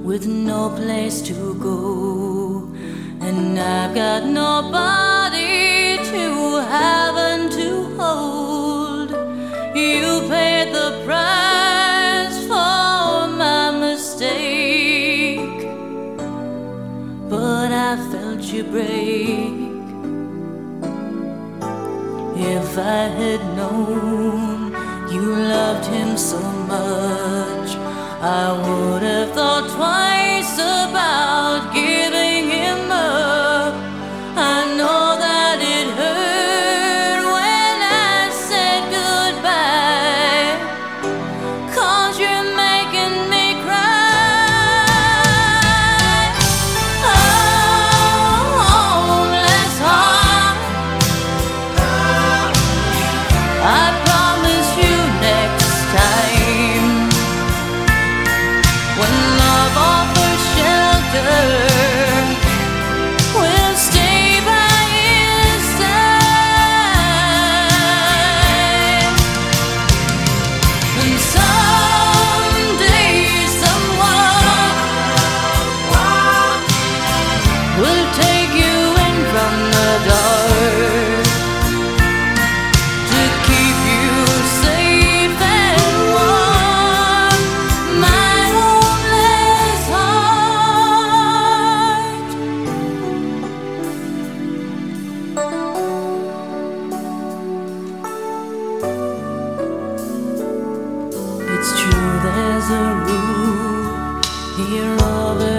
with no place to go, and I've got nobody to have and to hold. You paid the price for my mistake, but I felt you break. If I had known you loved him so much, I would have thought twice about giving him up. I know that it hurt when I said goodbye, 'cause you're making me cry. Oh, homeless heart, I promise you next time, when love offers shelter, we'll stay by his side. And someday someone will take you in from the dark to keep you safe and warm, my homeless heart. It's true, there's a roof here over